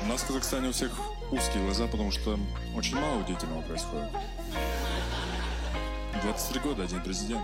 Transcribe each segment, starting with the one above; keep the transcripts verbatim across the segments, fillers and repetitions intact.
У нас в Казахстане у всех узкие глаза, потому что очень мало удивительного происходит. двадцать три года, один президент.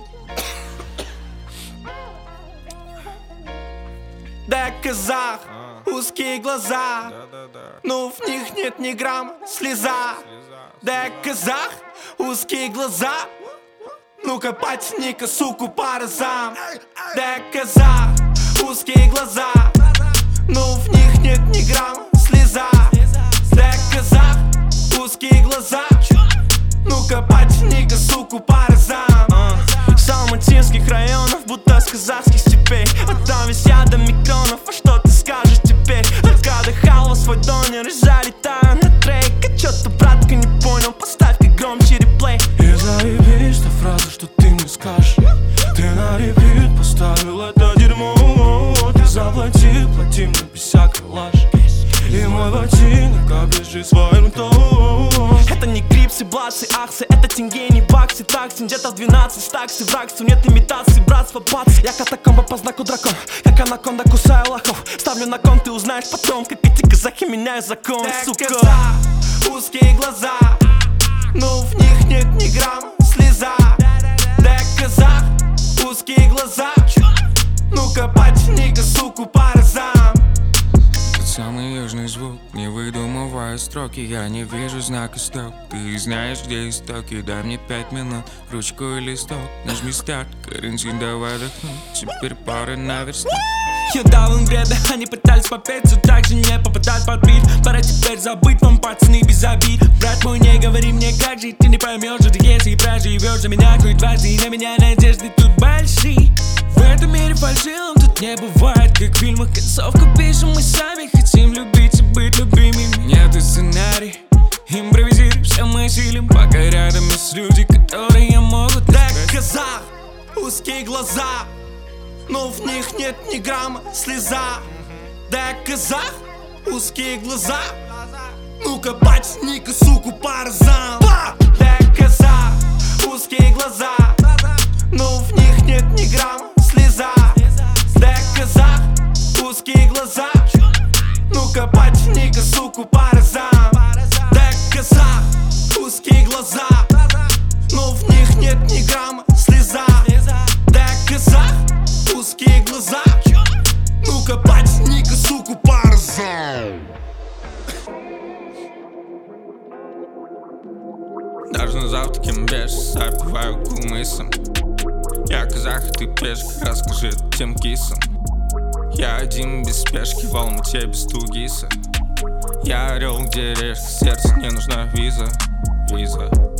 Да, казах, узкие глаза, Да, да, да. но в них нет ни грамма слеза. Да, казах, узкие глаза, ну-ка потяни-ка суку по разам. Да, казах, узкие глаза, но в них нет ни грамма слеза. Да, казах, узкие глаза, ну-ка потяни-ка суку по разам. С алматинских районов, будто с казахских степей. Вот там висят до микронов, а что ты скажешь теперь? Только дыхал свой донер и залетаю на трек. А чё ты, братка, не понял? Поставь-ка громче реплей. И заебись та фраза, что ты мне скажешь. Ты на репит поставил это дерьмо. Ты заплати, плати мне без всякой лажи. И мой ботинок оближи своим ртом. Это не крипсы, блатсы, аксы, это тенге, не баксы. Такси где-то в двенадцать стаксы, врагсу нет имитации, братство, бац. Я катакомба по знаку дракон, как анаконда кусаю лохов. Ставлю на кон, ты узнаешь потом, как эти казахи меняют закон, сука. Узкие глаза, но в них нет ни грамма слеза. Да, казах, узкие глаза, ну-ка потяни-ка суку по разам. Самый южный звук, не выдумывая строки. Я не вижу знака стоп. Ты знаешь, где истоки. Дай мне пять минут, ручку и листок. Нажми старт, карантин, давай отдохнуть. Теперь пора на верстак. Я дал им бреда, они пытались попеть, все так же не попадать под бит. Пора теперь забыть вам, пацаны, без обид. Брат мой, не говори мне, как жить, ты не поймешь, что если проживешь за меня хоть двадцать, на меня надежды тут большие. В этом мире фальшивым тут не бывает, как в фильмах. Концовку пишем мы сами, хотим любить и быть любимыми. Нет сценарий, импровизируй, все мы силим, пока рядом есть люди, которые могут. Да, казах, узкие глаза, но в них нет ни грамма слеза. Да, казах, узкие глаза, ну-ка потяни-ка суку по разам. Да, казах, узкие глаза, но в них нет ни грамма слеза. Да, казах, узкие глаза, ну-ка потяни-ка суку по разам. Да, казах, узкие глаза, но в них нет ни грамма слеза. Да, казах, узкие глаза, ну-ка потяни-ка суку по разам. Даже на завтраке без запиваю кумысом. Я казах, ты пешка, расскажи тем кисам. Я один без спешки, в Алмате без тугиса. Я орел, где решка, сердце, не нужна виза, виза.